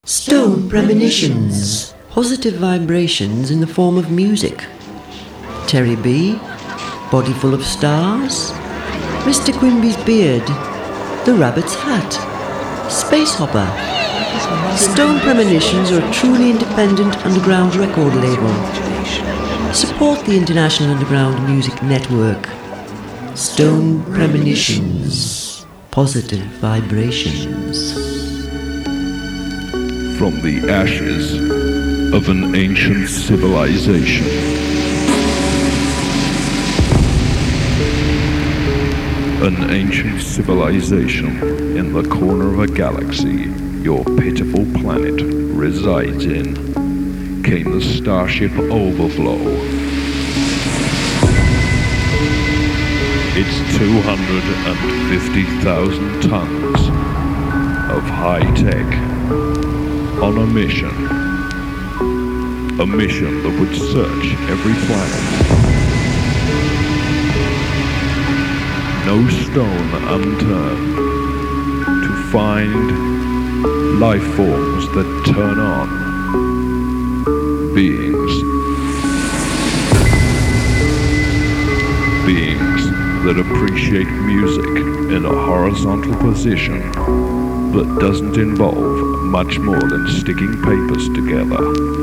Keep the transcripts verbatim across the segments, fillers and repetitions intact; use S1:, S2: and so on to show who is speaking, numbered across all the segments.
S1: Stone Premonitions. Positive vibrations in the form of music. Terry B. Body Full of Stars. Mister Quimby's Beard. The Rabbit's Hat. Space Hopper. Stone Premonitions are a truly independent underground record label. Support the International Underground Music Network. Stone Premonitions. Positive vibrations.
S2: From the ashes of an ancient civilization. An ancient civilization in the corner of a galaxy your pitiful planet resides in, came the Starship Overflow. Its two hundred fifty thousand tons of high-tech on a mission. A mission that would search every planet. No stone unturned to find life forms that turn on. Beings. Beings that appreciate music in a horizontal position that doesn't involve much more than sticking papers together.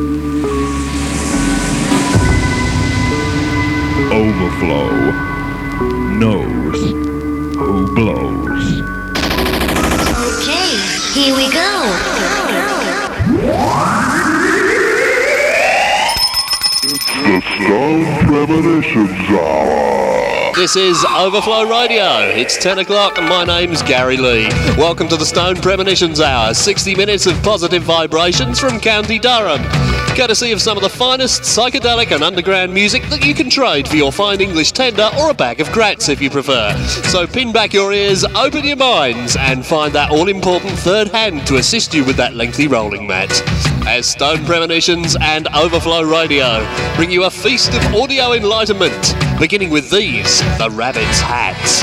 S2: Overflow knows who blows.
S3: Okay, here we go.
S4: It's the Stone Premonitions Hour.
S5: This is Overflow Radio. It's ten o'clock and my name's Gary Lee. Welcome to the Stone Premonitions Hour, sixty minutes of positive vibrations from County Durham. Courtesy of some of the finest psychedelic and underground music that you can trade for your fine English tender or a bag of grats if you prefer. So pin back your ears, open your minds and find that all-important third hand to assist you with that lengthy rolling mat. As Stone Premonitions and Overflow Radio bring you a feast of audio enlightenment, beginning with these, the Rabbit's Hats.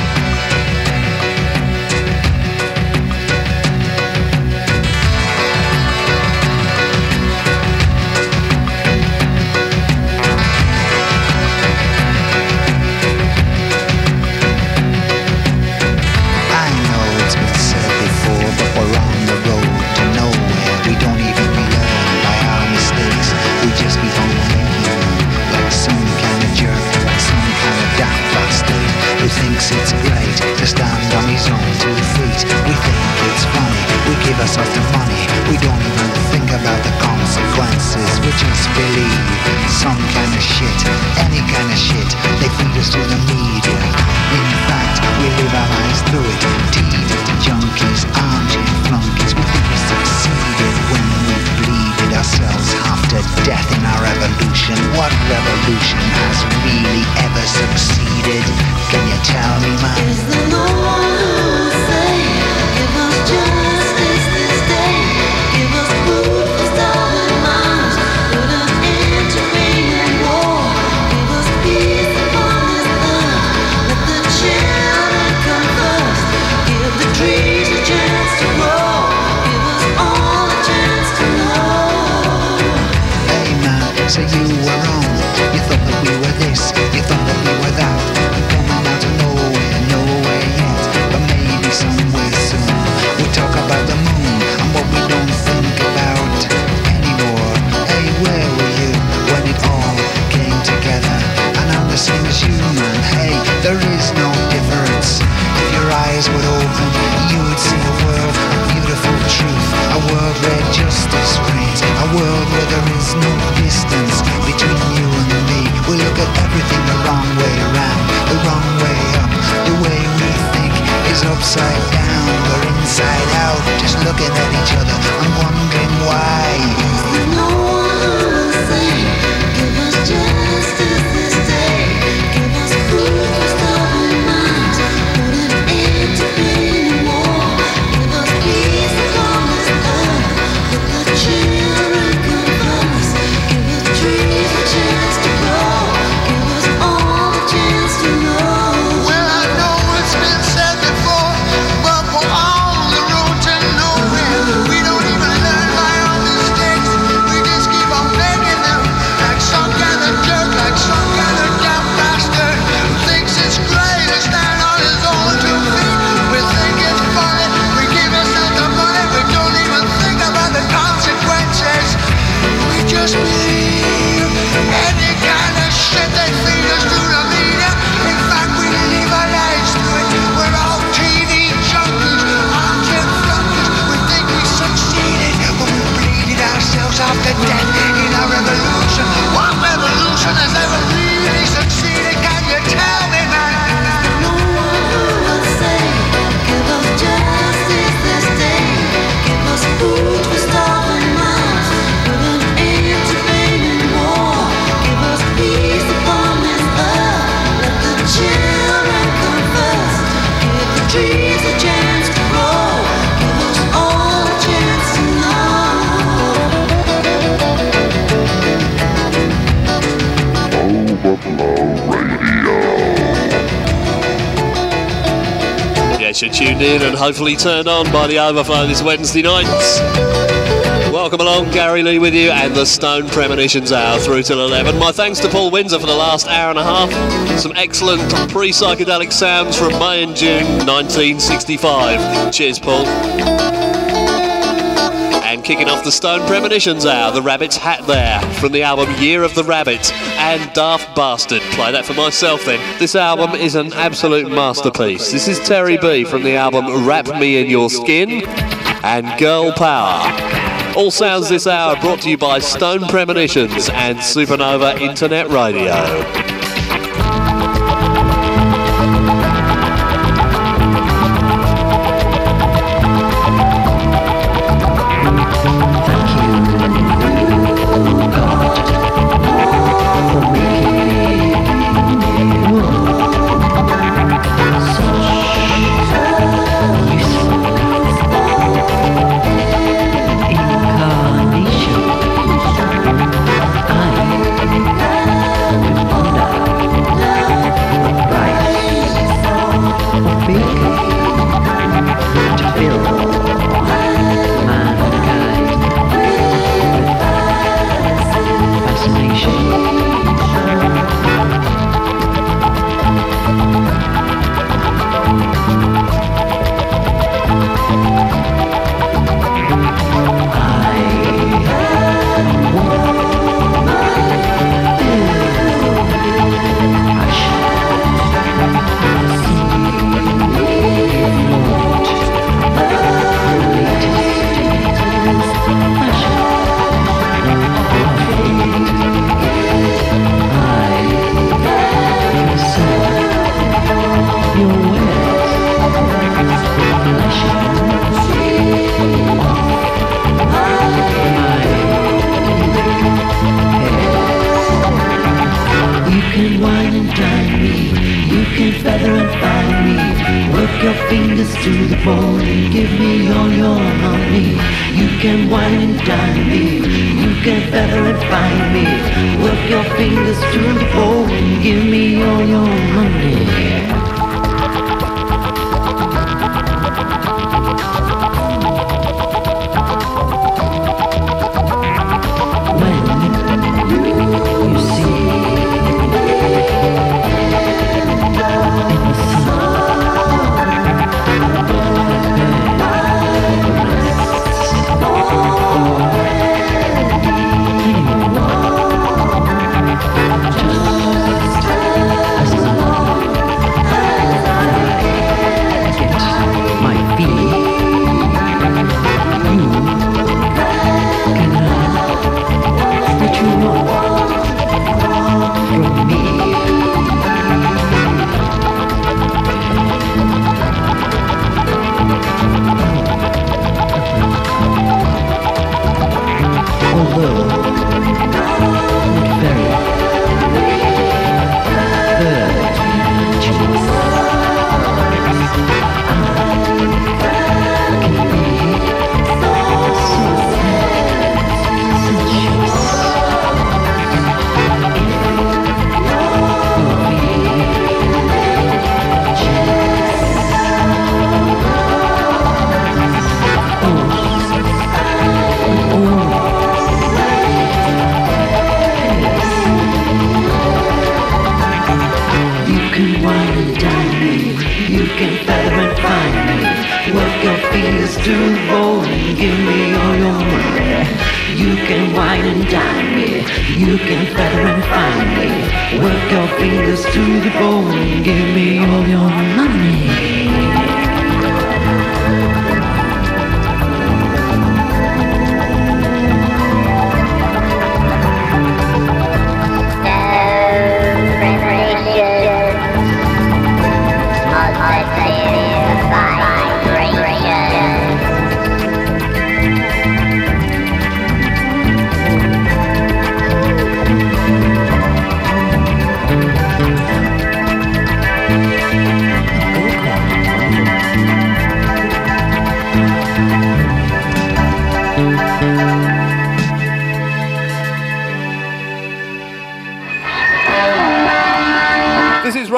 S6: Of the money, we don't even think about the consequences. We just believe some kind of shit, any kind of shit. They feed us to the media. In fact, we live our lives through it. T V junkies, armchair flunkies. We think we succeeded when we bleeded ourselves half to death in our evolution. What revolution has really ever succeeded? Can you tell me, man?
S3: Is there no one who will say, give us justice?
S6: So you were wrong. You thought that we were this, you thought that we were that. Coming out of nowhere, no
S5: Yes, you're tuned in and hopefully turned on by the Overflow this Wednesday night. Welcome along, Gary Lee with you and the Stone Premonitions Hour through till eleven. My thanks to Paul Windsor for the last hour and a half. Some excellent pre-psychedelic sounds from May and June nineteen sixty-five. Cheers, Paul. And kicking off the Stone Premonitions Hour, the Rabbit's Hat there, from the album Year of the Rabbit, and Daft Bastard. Play that for myself then. This album is an absolute masterpiece. This is Terry B from the album Wrap Me in Your Skin, and Girl Power. All sounds this hour brought to you by Stone Premonitions and Supernova Internet Radio.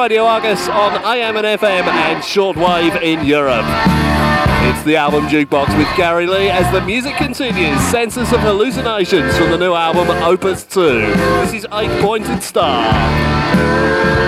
S5: Radio Argus on A M and F M and shortwave in Europe. It's the album Jukebox with Gary Lee as the music continues. Census of Hallucinations from the new album Opus two. This is Eight Pointed Star.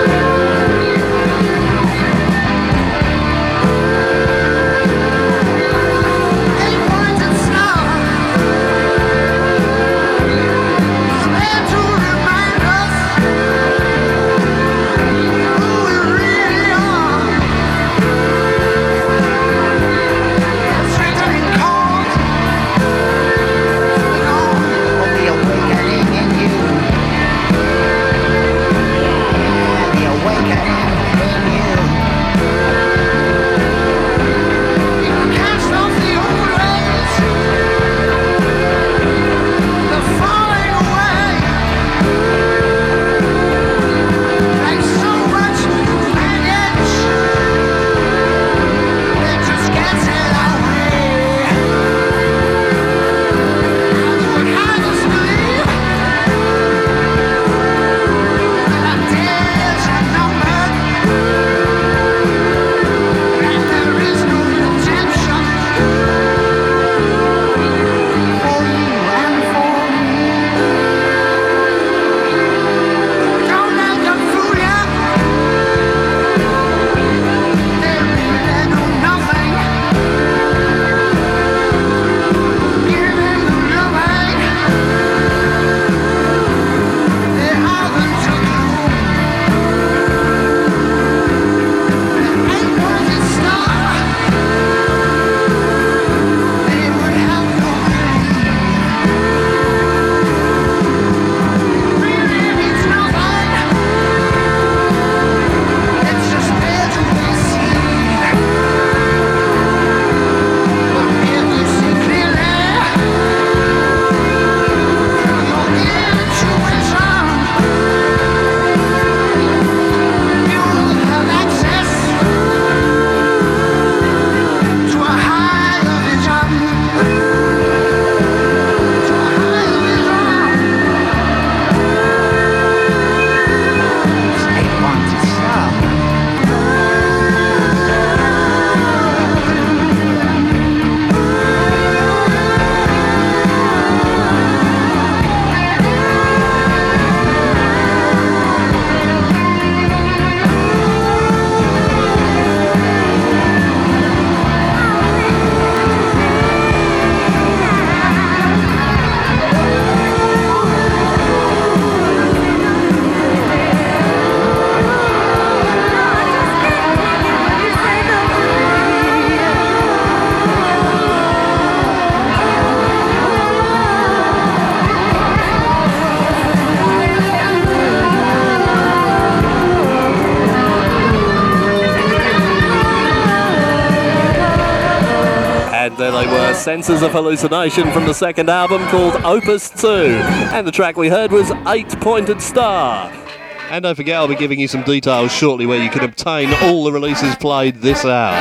S5: There they were, Senses of Hallucination from the second album called Opus two. And the track we heard was Eight Pointed Star. And don't forget, I'll be giving you some details shortly where you can obtain all the releases played this hour.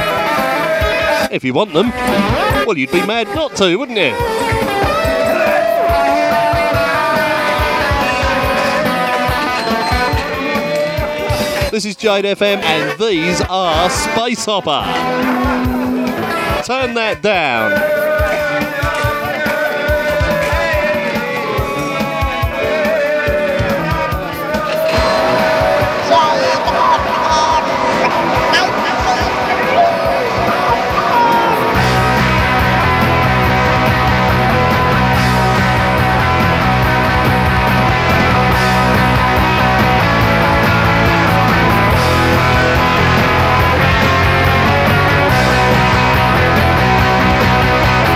S5: If you want them, well, you'd be mad not to, wouldn't you? This is Jade F M and these are Space Hopper. Turn that down.
S7: We'll be right back.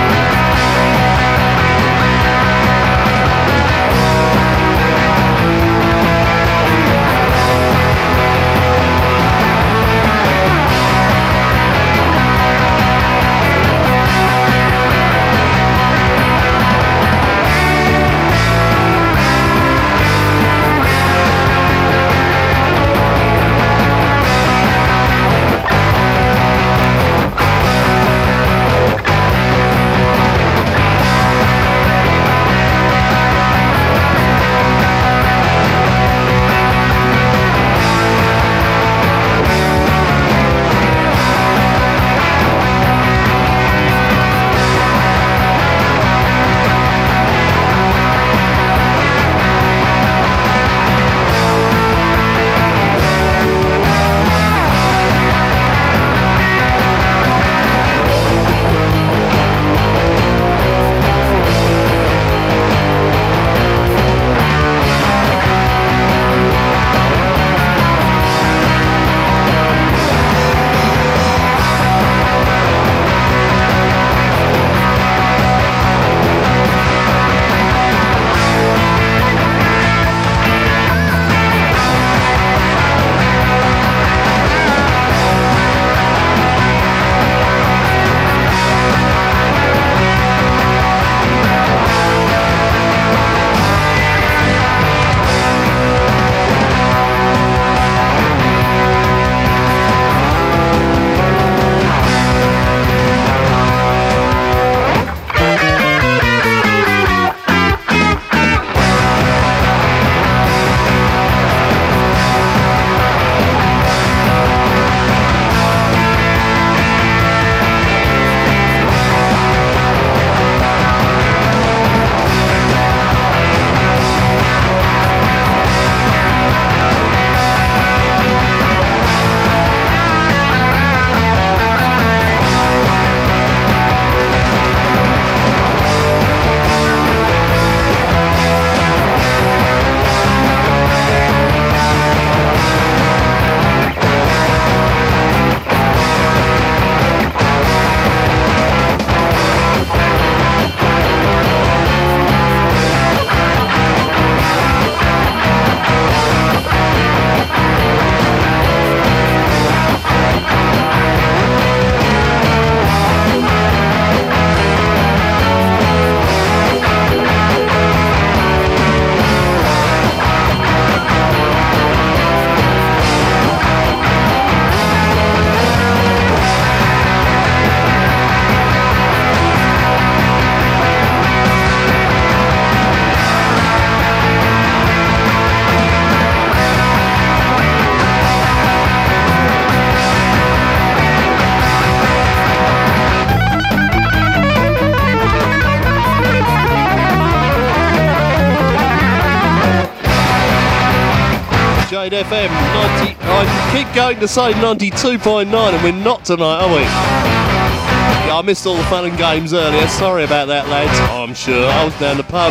S5: Jade F M ninety. I keep going to say ninety-two point nine, and we're not tonight, are we? Yeah, I missed all the fun and games earlier. Sorry about that, lads. Oh, I'm sure I was down the pub.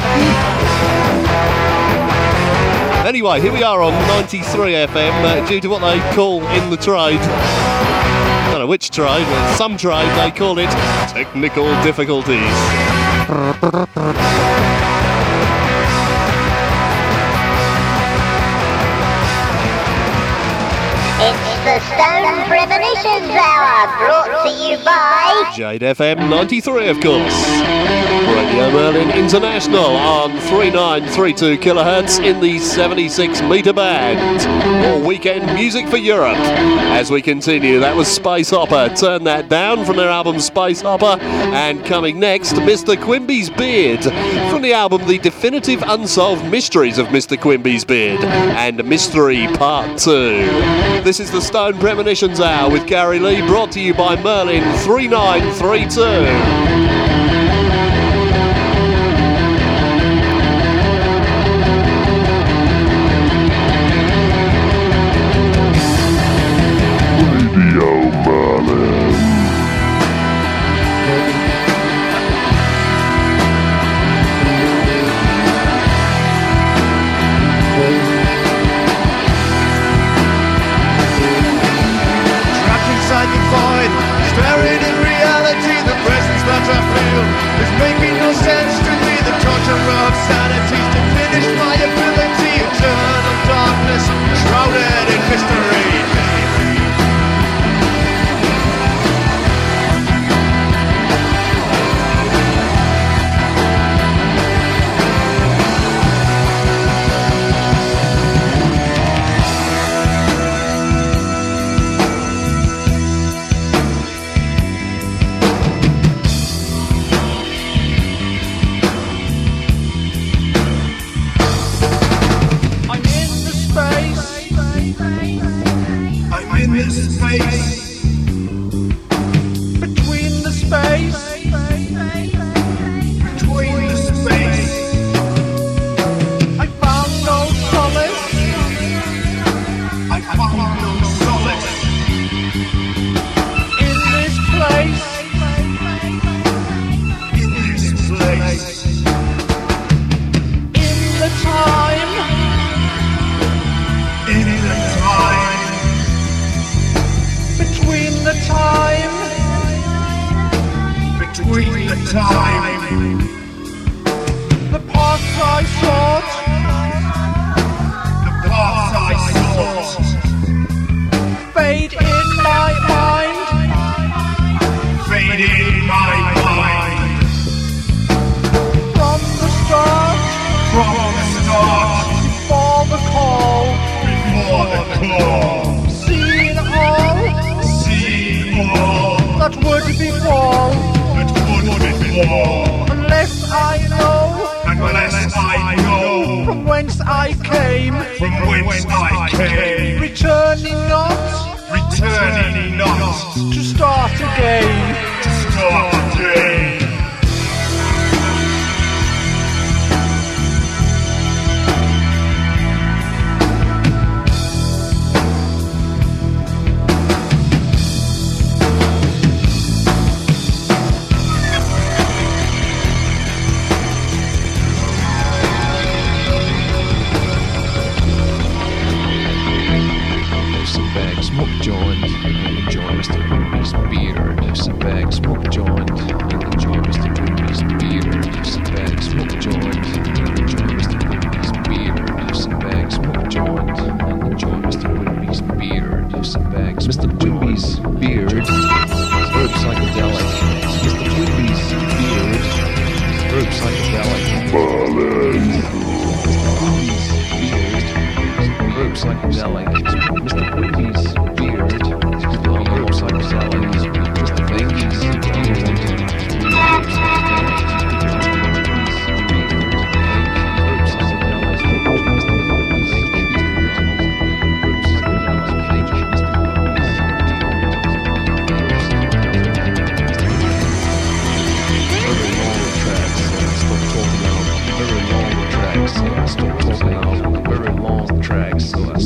S5: Anyway, here we are on ninety-three F M, uh, due to what they call in the trade. I don't know which trade, but some trade they call it technical difficulties.
S7: It's the Stone Premonitions Hour, brought to you by
S5: Jade F M ninety-three, of course. Radio Merlin International on three nine three two kilohertz in the seventy-six metre band. All weekend music for Europe. As we continue, that was Space Hopper. Turn That Down from their album Space Hopper. And coming next, Mister Quimby's Beard from the album The Definitive Unsolved Mysteries of Mister Quimby's Beard and Mystery Part two. This is the Stone Premonitions Hour with Gary Lee, brought to you by Merlin three nine three two.
S4: Radio Merlin.
S8: Trapped inside the void, staring in reality, the presence that I feel is making no sense to me. The torture of sanity's diminished my ability. Eternal darkness, shrouded in mystery. Between the space, between the space, I found no solace. I found no solace in this place. In this place, in the time, in the time. Between the time, between the time, the path I sought, the path I sought, fade in my mind, fade in my mind. From the start, from the start, before the call, before the call. That would befall, that would befall, unless I know, unless I know, from whence I came, from whence I came, returning not, returning not, to start again, to start again.
S9: Smoke joint, enjoy Mister Quimby's beard. Have some bag, smoke joint, and enjoy Mister Quimby's beard. Have some bag, smoke joint, and enjoy Mister Quimby's beard. Have some bag, smoke joint, and enjoy Mister Quimby's beard. Have some bags, Mister Quimby's beard. Herb psychedelic. Mister Quimby's beard. Herb psychedelic.
S4: Merlin.
S9: Mister Quimby's beard. Herb psychedelic. Mister Quimby's beard. Hello psychedelic. Mister Quimby's beard. Herb Stop talking out very long tracks.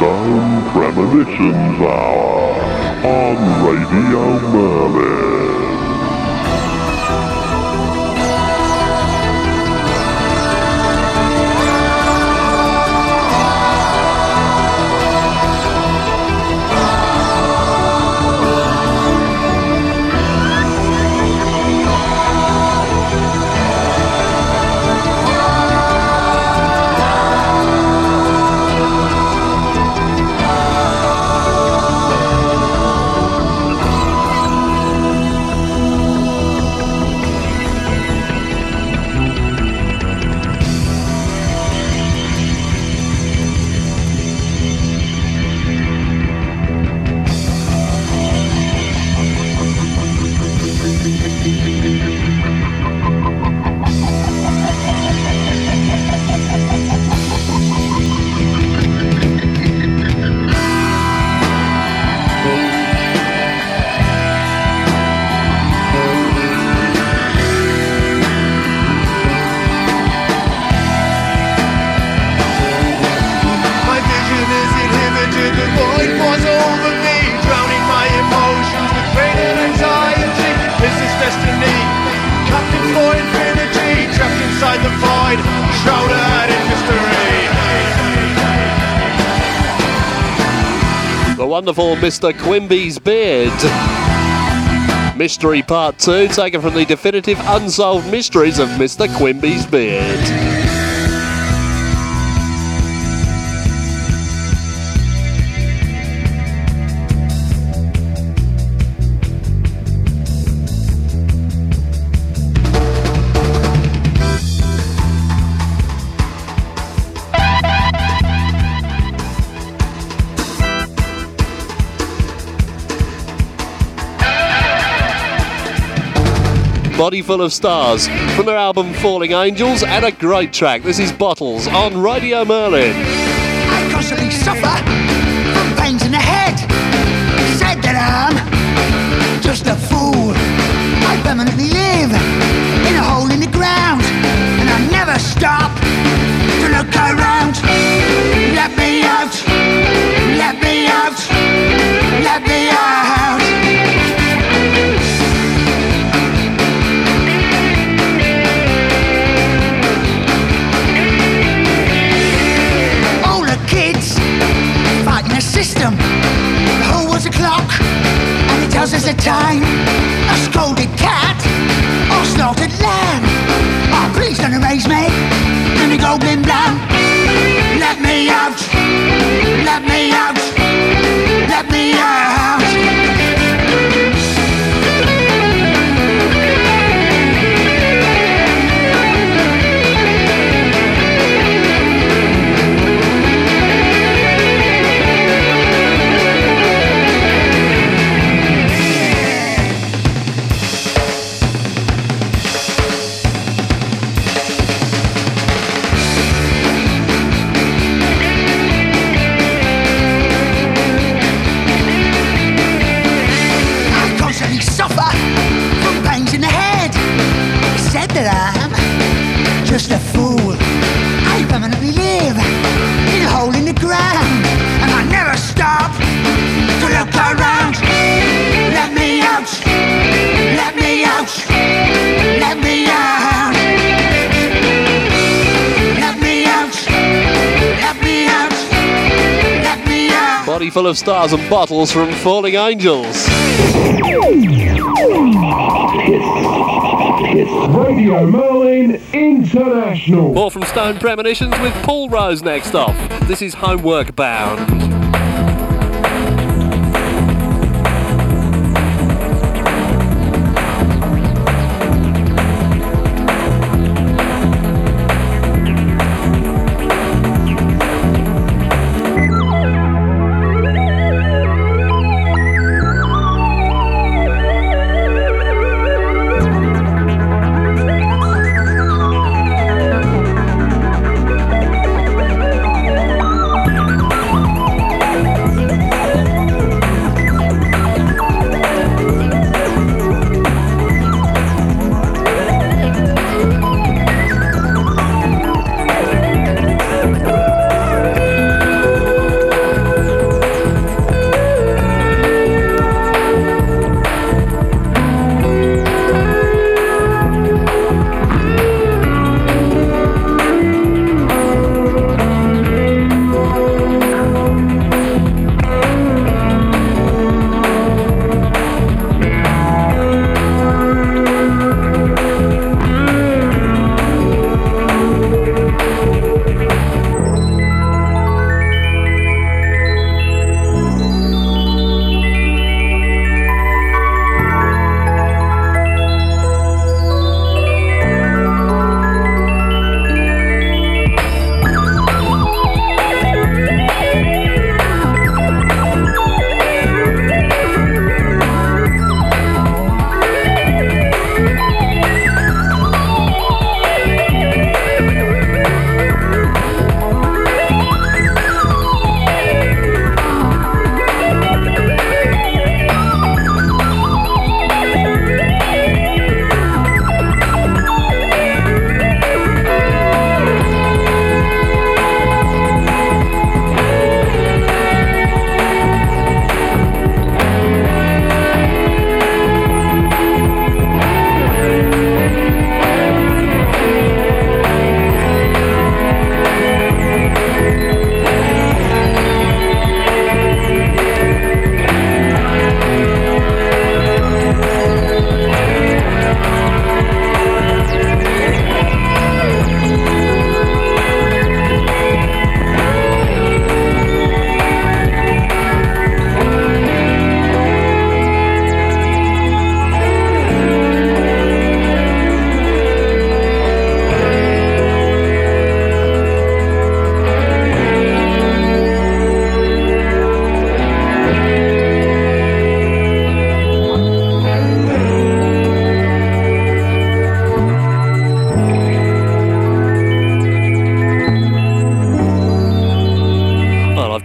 S4: Stone Premonitions Hour on Radio Merlin.
S5: Wonderful Mister Quimby's Beard. Mystery Part two, taken from the definitive Unsolved Mysteries of Mister Quimby's Beard. Body Full of Stars from their album Falling Angels, and a great track. This is Bottles on Radio Merlin.
S6: I constantly suffer from pains in the head. Said that I'm just a fool. I permanently live in a hole in the ground, and I never stop to look around. Let me out, let me out, let me out. System. The whole was a clock, and it tells us the time. A scolded cat or slaughtered lamb. Oh, please don't amaze me. Let me go blim blam. Let me out. Let me out. Let me out. That I'm just a fool. I permanently live in a hole in the ground, and I never stop to look around. Let me out, let me out, let me out. Let me out, let me out, let me out.
S5: Body Full of Stars and Bottles from Falling Angels.
S10: It's Radio Merlin International.
S5: More from Stone Premonitions with Paul Rose next off. This is Homework Bound.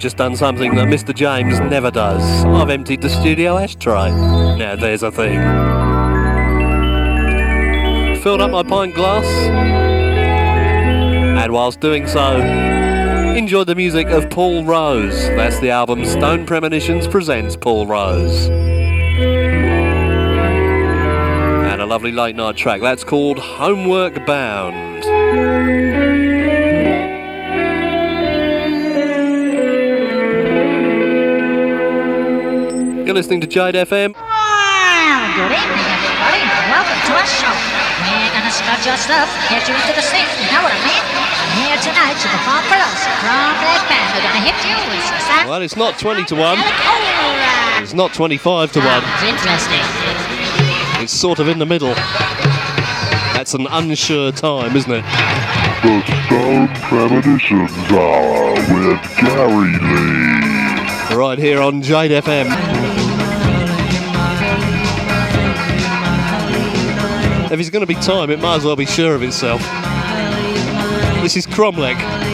S5: just done something that Mister James never does. I've emptied the studio ashtray. Now there's a thing. Filled up my pint glass, and whilst doing so, enjoyed the music of Paul Rose. That's the album Stone Premonitions presents Paul Rose. And a lovely late night track. That's called Homeward Bound. You're listening to Jade F M.
S11: Well, good evening, everybody. Welcome to our show. We're gonna strut your stuff, get you into the scene. You know what I mean? I'm here tonight to perform for us. From Black Band, we're gonna hit you with some sound.
S5: Well, it's not twenty to one.
S11: Alright.
S5: It's not twenty-five to one.
S11: Sounds interesting.
S5: It's sort of in the middle. That's an unsure time, isn't it?
S4: The Stone Premonitions Hour with Gary Lee.
S5: Right here on Jade F M. If it's going to be time, it might as well be sure of itself. This is Cromlech.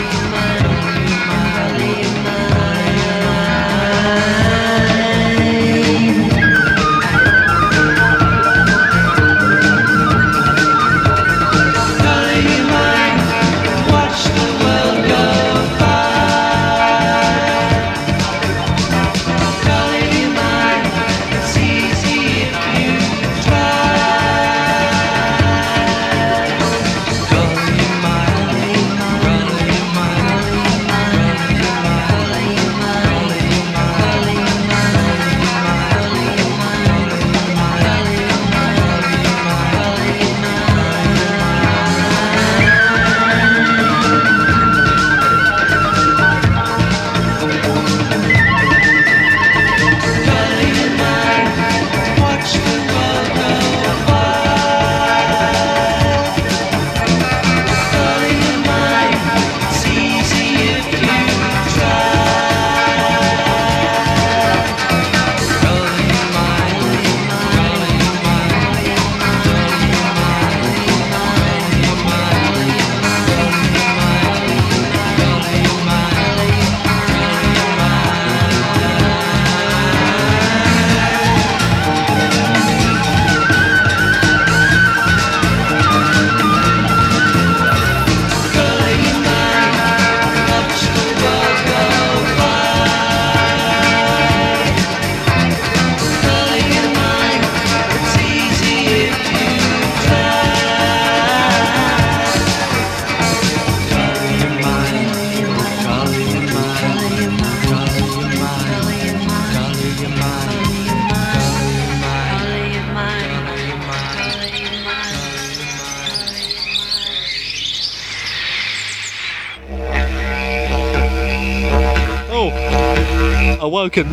S5: Awoken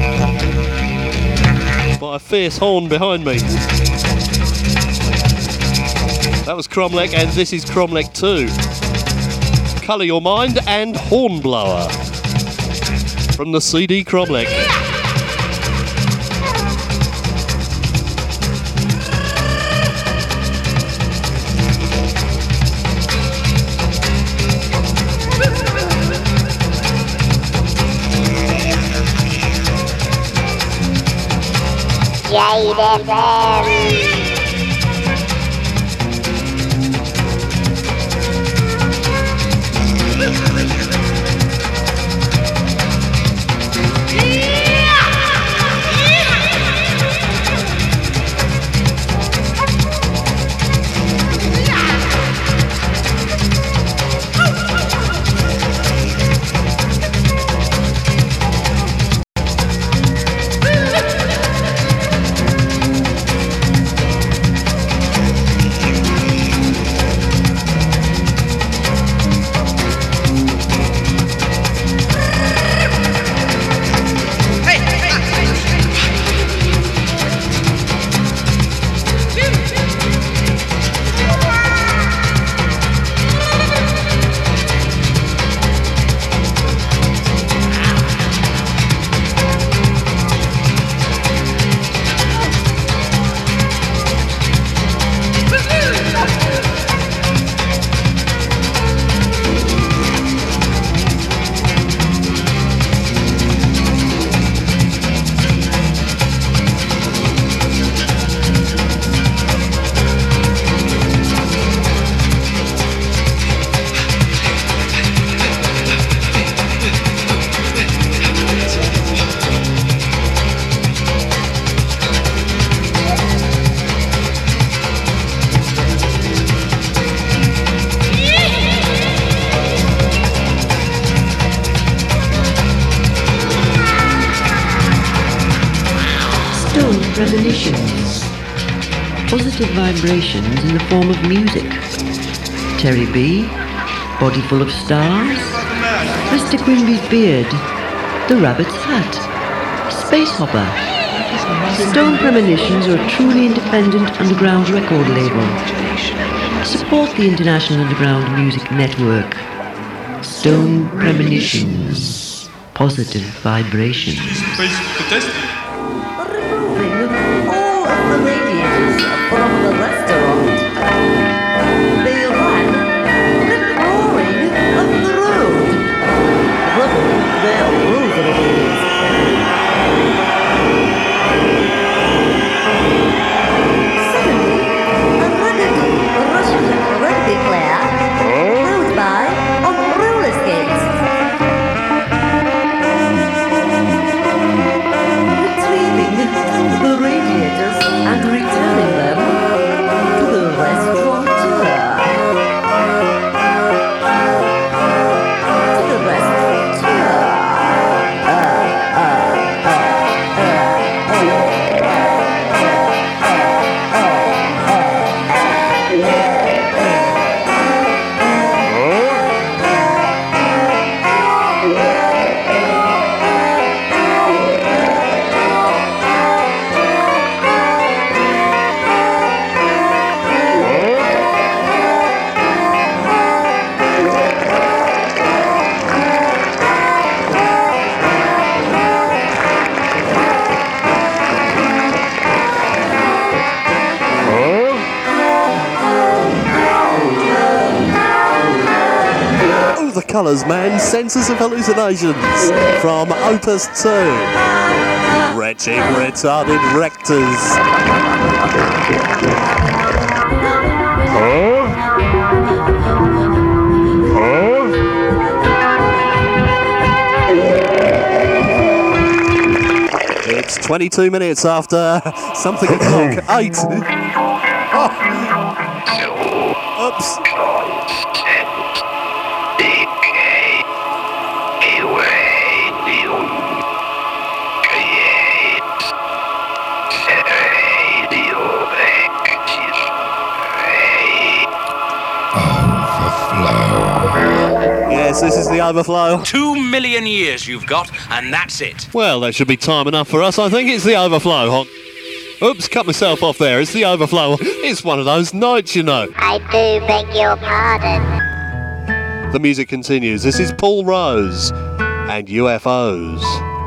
S5: by a fierce horn behind me. That was Cromlech, and this is Cromlech two. Colour Your Mind and Hornblower from the C D Cromlech.
S7: Jade F M.
S1: Premonitions. Positive vibrations in the form of music. Terry B. Body full of stars. Mister Quimby's beard. The rabbit's hat. Space Hopper. Stone Premonitions are a truly independent underground record label. Support the International Underground Music Network. Stone Premonitions. Positive vibrations.
S12: Removing all of the radiators from the restaurant. They run the roaring of the road. Look, they're rules. Suddenly, a rugged Russian rugby player rode by on roller skates. Retrieving the radiators and returning them to the restaurateur. To the restaurateur. Uh, uh, uh, uh, uh,
S5: The Colours Man, Senses of Hallucinations from Opus two. Wretched Retarded Rectors.
S10: Huh? Huh?
S5: It's twenty-two minutes after something o'clock. Eight. Oh. Oops. Yes, this is the overflow.
S13: Two million years you've got, and that's it.
S5: Well, that should be time enough for us. I think it's the overflow. Hon- Oops, cut myself off there. It's the overflow. It's one of those nights, you know.
S7: I do beg your pardon.
S5: The music continues. This is Paul Rose and U F Os.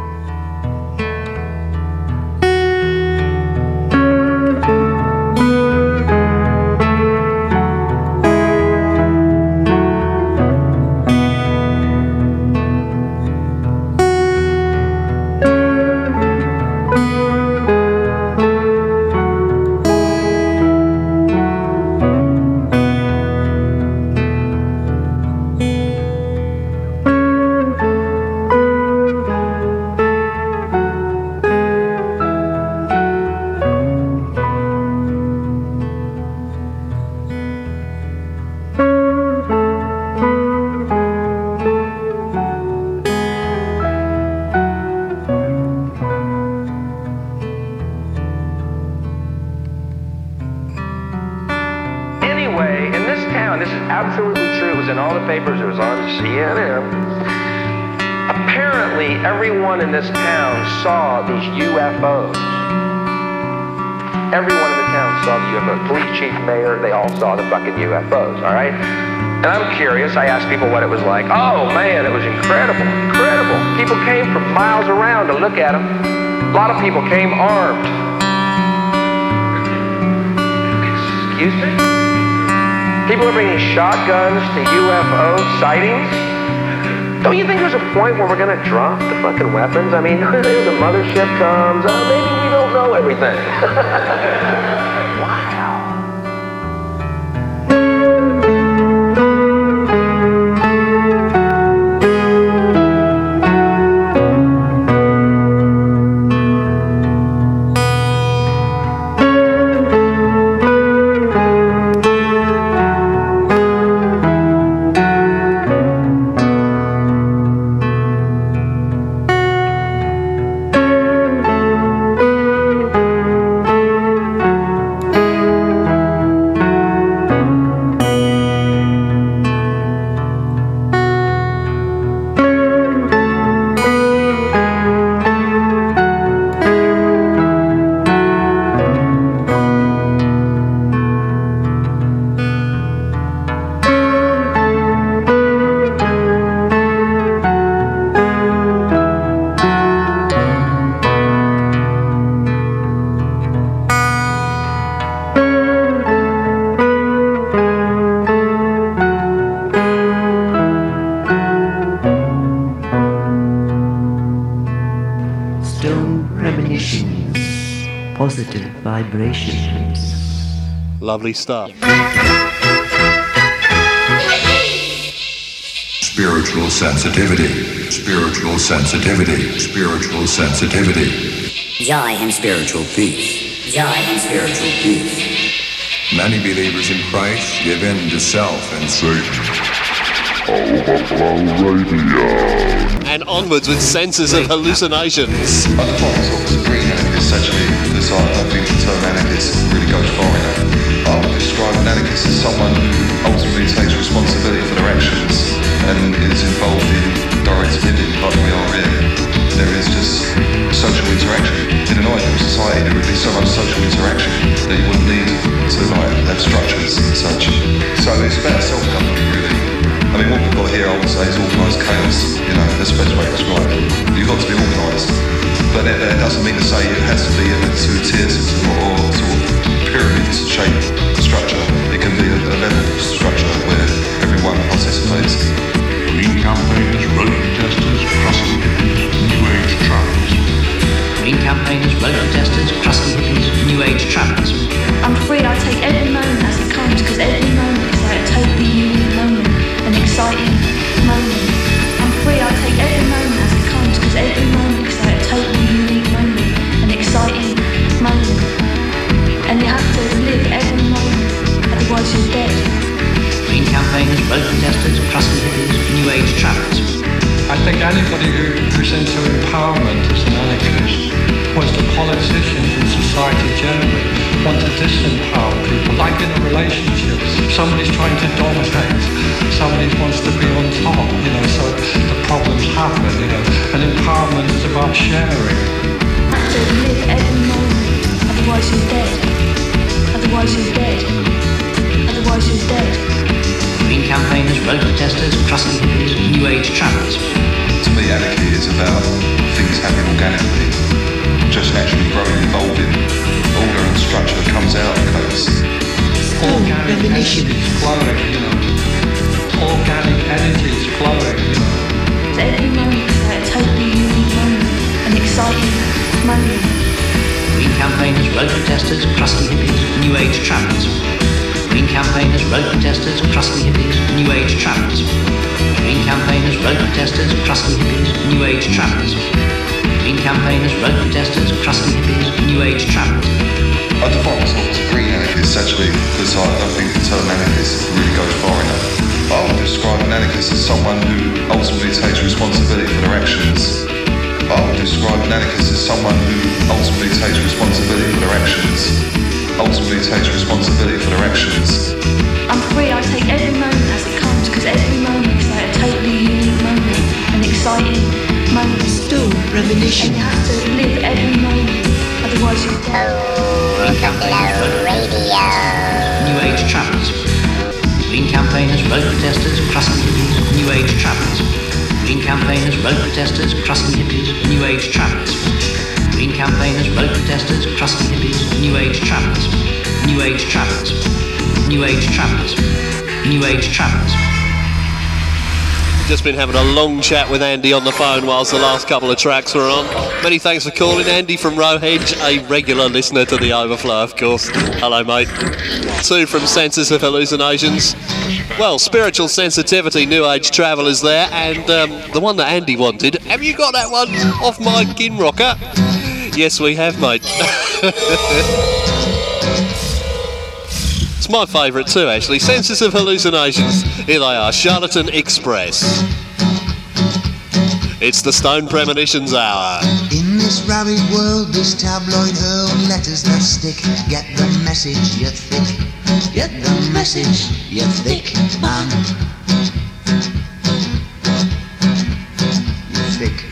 S14: Everyone in this town saw these U F Os. Everyone in the town saw the U F Os. Police chief, mayor, they all saw the fucking U F Os, all right? And I'm curious, I asked people what it was like. Oh man, it was incredible, incredible. People came from miles around to look at them. A lot of people came armed. Excuse me? People are bringing shotguns to U F O sightings? Don't you think there's a point where we're gonna drop the fucking weapons? I mean, the mothership comes, oh, maybe we don't know everything. Wow.
S1: Stone Premonitions. Positive vibrations.
S5: Lovely stuff.
S15: Spiritual sensitivity, spiritual sensitivity, spiritual sensitivity.
S16: Joy and spiritual peace. Joy and spiritual peace.
S15: Many believers in Christ give in to self and Satan.
S4: Overflow Radio.
S5: And onwards with Senses of Hallucinations.
S17: At the point of the green anarchist, actually, because I don't think the term anarchist really goes far enough. I would describe an anarchist as someone who ultimately takes responsibility for their actions and is involved in direct living like we are here. There is just social interaction. In an ideal society, there would be so much social interaction that you wouldn't need to like have structures and such. So it's about self-government, really. I mean, what we've got here, I would say, is organised chaos. You know, that's the best way to describe it. You've got to be organised. But that, that doesn't mean to say it has to be a two-tier system or sort of pyramid-shaped structure. It can be a, a level structure where everyone participates.
S18: Green campaigners, rodent testers, crusty hippies, New Age trappers.
S16: Green campaigners, rodent testers, crusty hippies, New Age trappers.
S19: I'm free, I take every moment as it comes, because every moment is like a totally unique moment, an exciting moment. I'm free, I take every moment as it comes, because every moment is like a totally unique moment, an exciting moment. And you have to live every moment, otherwise you're dead.
S16: Green campaigners, rodent testers, crusty hippies, New Age trappers.
S20: I think anybody who presents to empowerment as an anarchist, points to politicians and society generally, want to disempower people, like in a relationship. Somebody's trying to dominate, somebody wants to be on top, you know, so the problems happen, you know, and empowerment is about sharing.
S19: You have to live every moment, otherwise you're dead. Otherwise you're dead. Otherwise you're dead.
S16: Green campaigners, rodent testers, crusty hippies, New Age trappers.
S17: To me, anarchy is about things happening organically, just naturally growing, evolving. Order and structure that comes out of chaos.
S20: Organic energy is flowing, you know. Organic energy is flowing, you know.
S19: Every moment is like a totally unique moment, an exciting moment.
S16: Green campaigners, rodent testers, crusty hippies, New Age trappers. Green campaigners, rodent testers, crusty hippies, New Age trappers. Green campaigners, rodent testers, crusty hippies, New Age trappers. Green campaigners, rodent testers, crusty hippies, New Age trappers.
S17: I define myself as a green anarchist actually because I don't think the term anarchist really goes far enough. I would describe an anarchist as someone who ultimately takes responsibility for their actions. I would describe an anarchist as someone who ultimately takes responsibility for their actions. Ultimately takes responsibility for their actions.
S19: I'm free, I take every moment as it comes, because every moment is like a totally unique moment, an exciting moment.
S1: Stone Premonitions.
S19: And you have to live every moment, otherwise you're dead.
S7: Overflow Radio.
S16: New Age trappers. Green campaigners, rodent testers, crusty hippies, New Age trappers. Green campaigners, rodent testers, crusty hippies, New Age trappers. Green campaigners, rodent testers, crusty hippies, New Age trappers. New Age trappers. New Age trappers. New Age trappers.
S5: Just been having a long chat with Andy on the phone whilst the last couple of tracks were on. Many thanks for calling, Andy from Rowhedge, a regular listener to the Overflow, of course. Hello, mate. Two from Senses of Hallucinations. Well, spiritual sensitivity, New Age travellers there, and um, the one that Andy wanted. Have you got that one off my Gin Rocker? Yes, we have, mate. It's my favourite too, actually. Senses of Hallucinations. Here they are, Charlatan Express. It's the Stone Premonitions Hour.
S6: In this rabid world, this tabloid hurl letters that stick. Get the message, you thick. Get the message, you thick, man. You thick.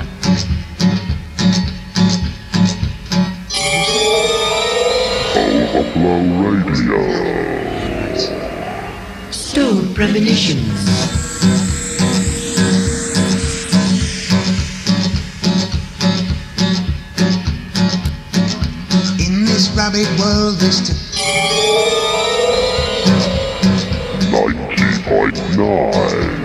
S4: Overflow Radio.
S1: Stone Premonitions.
S6: In this rabid world, this t-
S4: ninety point nine.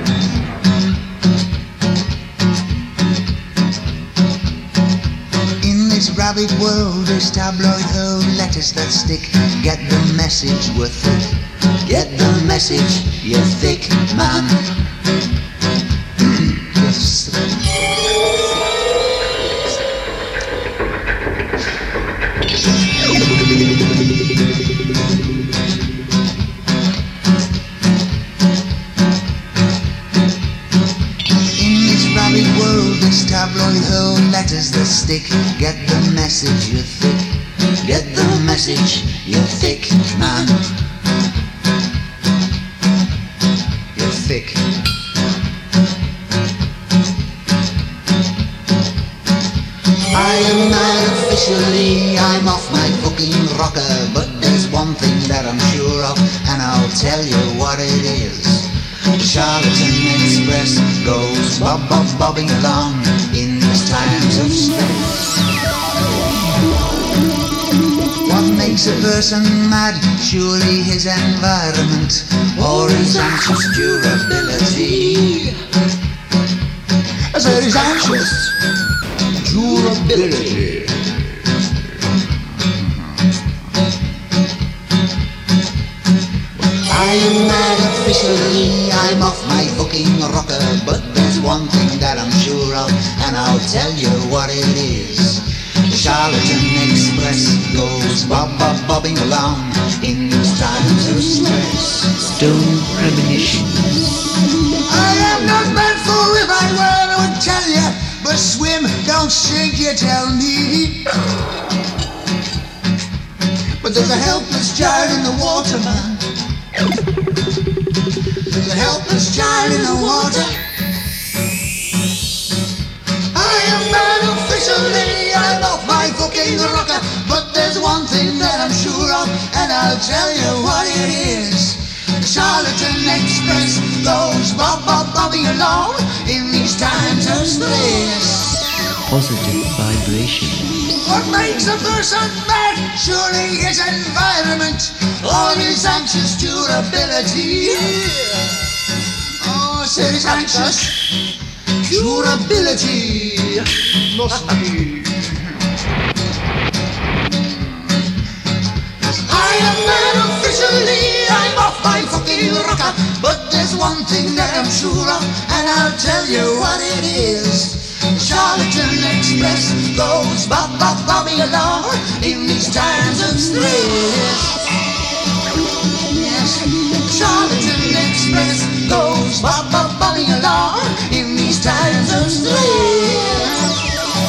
S6: this rabbit world, there's tabloid hurl letters that stick. Get the message, we're thick. Get the message, you're thick, man. Yes. Tabloid hurl letters that stick. Get the message, you're thick. Get the message, you're thick, man. You're thick. I am mad officially, I'm off my fucking rocker. But there's one thing that I'm sure of, and I'll tell you what it is. Charlatan Express goes bob bob bobbing along in these times of stress. What makes a person mad? Surely his environment or his anxious durability. I said his anxious durability. I am mad officially, I'm off my fucking rocker. But there's one thing that I'm sure of, and I'll tell you what it is. The Charlatan Express goes bob bob bobbing along in these times of stress.
S1: Stone premonitions.
S6: I am not meant for if I were, I would tell you. But swim, don't sink, you tell me. But there's a helpless child in the water, man. There's a helpless child in the water. I am mad officially, I'm off my fucking rocker. But there's one thing that I'm sure of, and I'll tell you what it is. The Charlatan Express goes bob bob bobbing along in these times of stress.
S1: Positive vibrations.
S6: What makes a person mad? Surely his environment or his anxious durability. Oh, I said his anxious durability. Must be. I am mad officially, I'm off my fucking rocker. But there's one thing that I'm sure of, and I'll tell you what it is. Charlatan Express goes bob bob bobbing along in these times of stress. Yes, Charlatan Express goes bob bob bobbing along in these times of stress.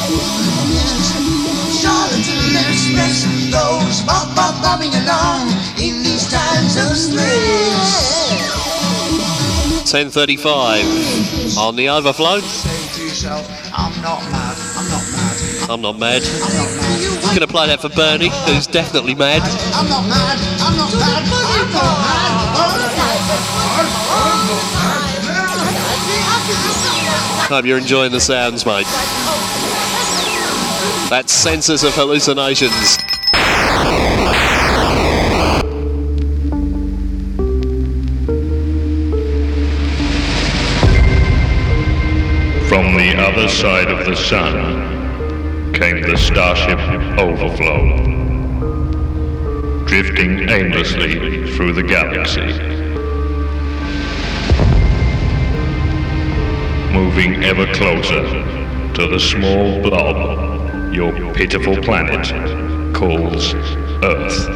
S6: Yes, Charlatan Express goes bob bob bobbing along in these times of stress.
S5: ten thirty-five on the Overflow.
S6: I'm not mad, I'm not mad.
S5: I'm not mad.
S6: I'm not mad.
S5: I'm gonna play that for Bernie, who's definitely mad.
S6: I'm not mad, I'm not mad, I'm not mad.
S5: Hope you're enjoying the sounds, mate. That's Census of Hallucinations.
S2: From the other side of the sun came the starship Overflow, drifting aimlessly through the galaxy, moving ever closer to the small blob your pitiful planet calls Earth.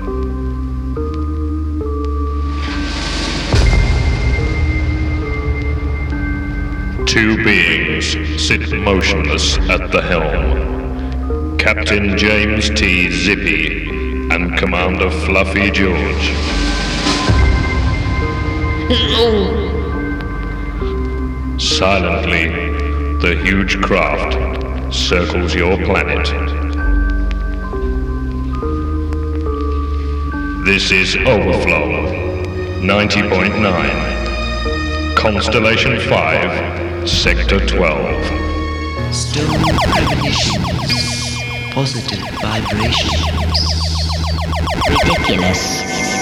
S2: Two beings sit motionless at the helm. Captain James T. Zippy and Commander Fluffy George. Silently, the huge craft circles your planet. This is Overflow, ninety point nine. Constellation five. Sector twelve.
S1: Stone premonitions. Positive vibrations.
S21: Ridiculous.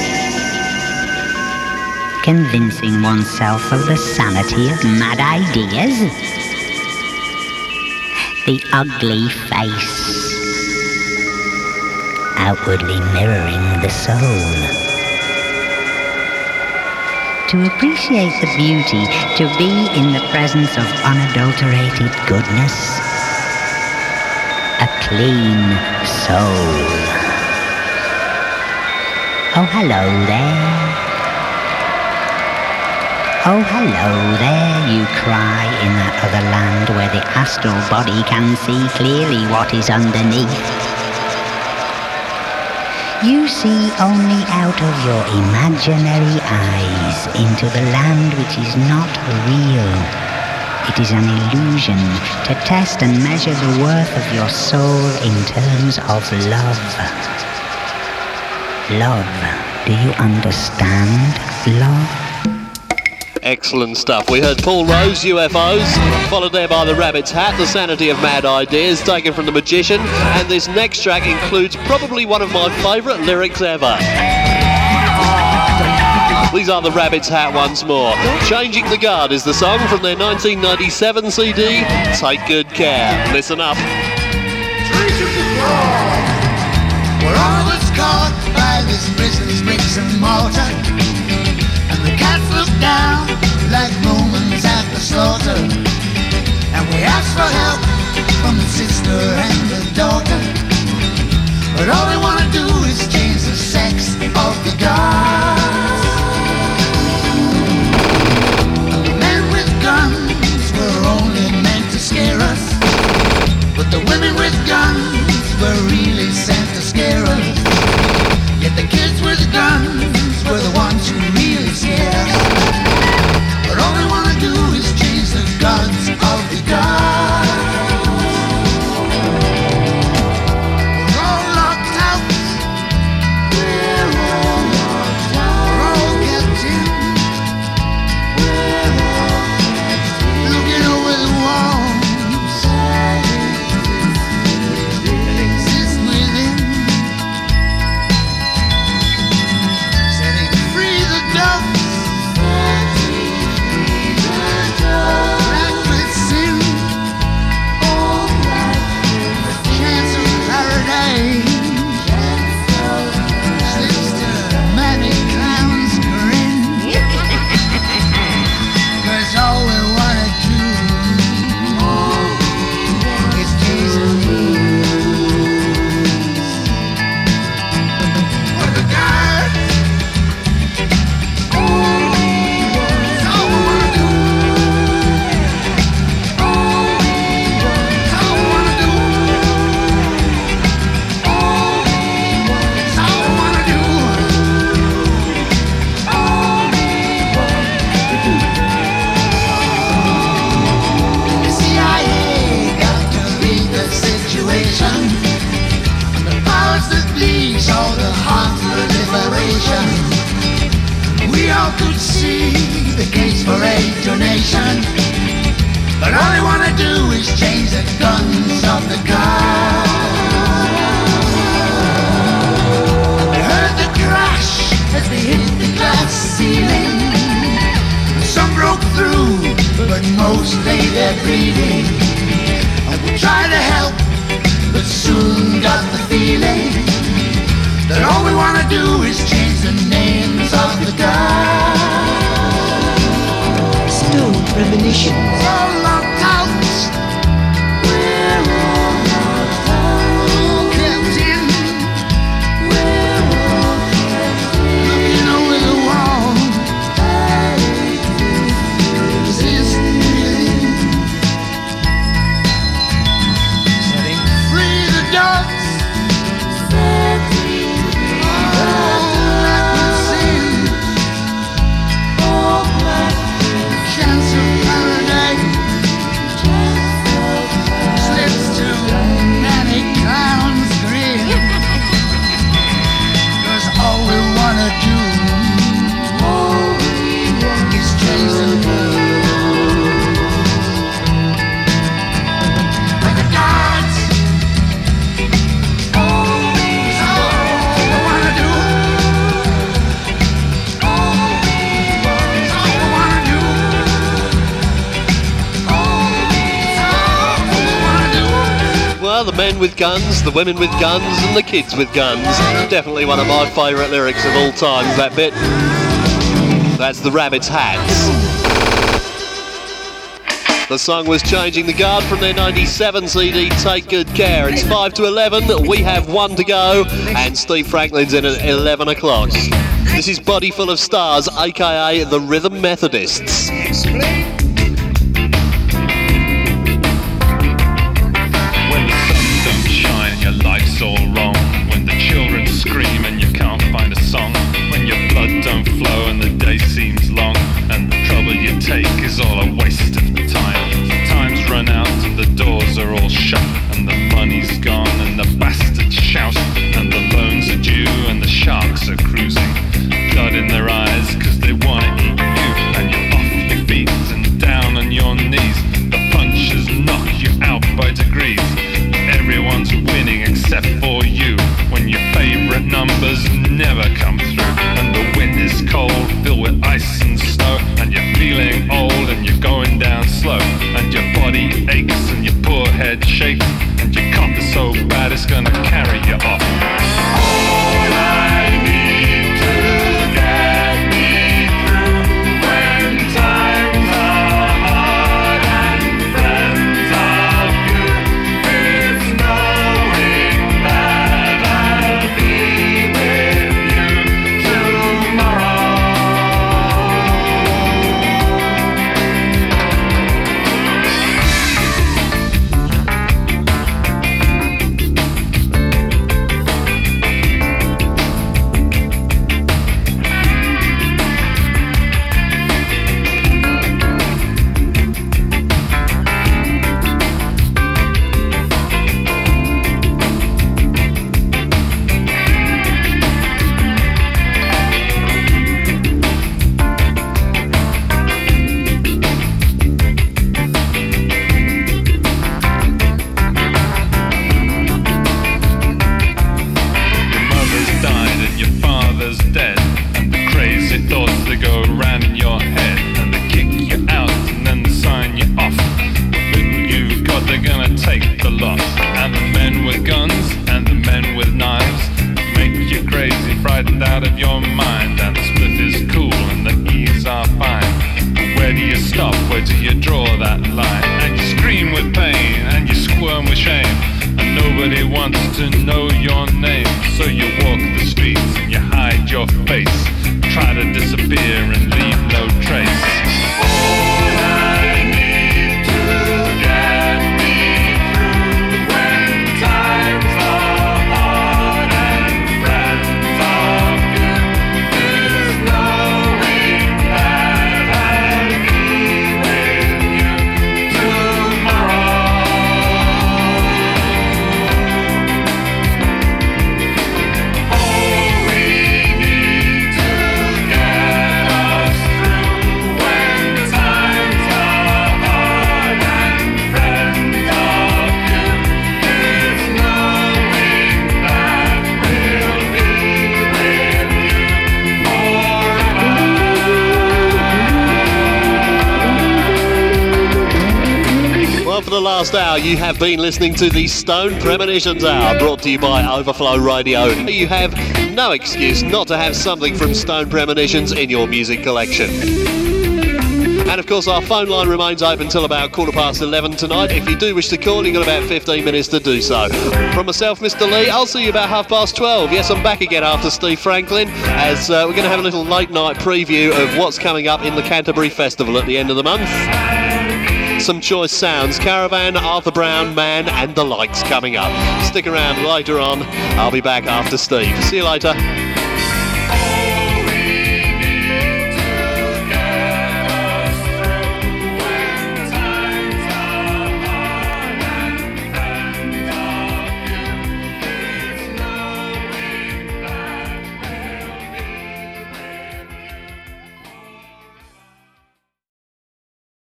S21: Convincing oneself of the sanity of mad ideas. The ugly face. outwardly mirroring the soul. To appreciate the beauty, to be in the presence of unadulterated goodness, a clean soul. Oh, hello there. Oh, hello there, you cry in that other land where the astral body can see clearly what is underneath. You see only out of your imaginary eyes into the land which is not real. It is an illusion to test and measure the worth of your soul in terms of love. Love. Do you understand love?
S5: Excellent stuff. We heard Paul Rose, U F Os, followed there by The Rabbit's Hat, The Sanity of Mad Ideas, taken from The Magician, and this next track includes probably one of my favourite lyrics ever. These are The Rabbit's Hat once more. Changing the Guard is the song from their nineteen ninety-seven C D, Take Good Care. Listen up.
S6: We're all that's caught by this prison's bricks and mortar, and the cats look down like Romans at the slaughter, and we ask for help from the sister and the daughter, but all they want to do is change the sex of the gods. The men with guns were only meant to scare us, but the women with guns were really sent to scare us. Yet the kids with guns were the ones who really scared us. But all they want to do is change the gods of the gods. We're all locked out. We're all locked out. We're all kept in. We're all kept in. Looking over the walls that exist within. Setting free the doves. Black with sin. Oh, chance of paradise. Slips to manic clown's grin. 'Cause all we wanna do is tease and tease. But the guards, it's all we wanna do. It's all we wanna do. It's all we wanna do. The C I A got to read the situation, and the powers that be saw the heart for liberation. We all could see the case for aid donation, but all they want to do is change the guns of the gods. They heard the crash as they hit the glass ceiling. Some broke through, but most lay there bleeding. And we tried to help, but soon got the feeling that all we want to do is change the names of the gods.
S1: Stone Premonitions.
S6: We're all locked out. We're all locked out. All kept in. We're all kept in. Looking over the wall. Exist within. Setting free the dogs. Chance of paradise.
S5: similar, the men with guns, the women with guns, and the kids with guns. Definitely one of my favourite lyrics of all time, that bit. That's the Rabbit's Hats. The song was Changing the Guard from their ninety-seven C D, Take Good Care. It's five to eleven, we have one to go, and Steve Franklin's in at eleven o'clock. This is Body Full of Stars, aka the Rhythm Methodists.
S3: When the sun don't shine, your life's all wrong. When the children scream and you can't find a song. When your blood don't flow and the day seems long. And the trouble you take is all a waste of time. Time's run out and the doors are all shut. And the money's gone and the bastards shout. And the loans are due and the sharks are cruising. Blood in their eyes cause they wanna eat you. And you're off your feet and down on your knees. The punches knock you out by degrees. Everyone's winning except for you. When your favourite numbers never come through. And the wind is cold, filled with ice and snow. And you're feeling old and you're going down slow. And your body aches and your poor head shakes. And your cough is so bad it's gonna carry you off. All I need to get me through when times are hard and friends are few is knowing that I'll be with you tomorrow. Out of your mind, and the spliff is cool and the ease are fine. But where do you stop? Where do you draw that line? And you scream with pain and you squirm with shame, and nobody wants to know your name. So you walk the streets and you hide your face, try to disappear and leave no trace. All I need to get me through when times are hard and friends are few is knowing that I'll be with you tomorrow. All we need to get us through when times are hard and friends are few is knowing that we'll be with you
S5: Well, for the last hour, you have been listening to the Stone Premonitions Hour, brought to you by Overflow Radio. You have no excuse not to have something from Stone Premonitions in your music collection. And of course, our phone line remains open till about quarter past eleven tonight. If you do wish to call, you've got about fifteen minutes to do so. From myself, Mister Lee, I'll see you about half past twelve. Yes, I'm back again after Steve Franklin, as uh, we're going to have a little late night preview of what's coming up in the Canterbury Festival at the end of the month. Some choice sounds, Caravan, Arthur Brown, Man and the likes coming up. Stick around later on. I'll be back after Steve. See you later.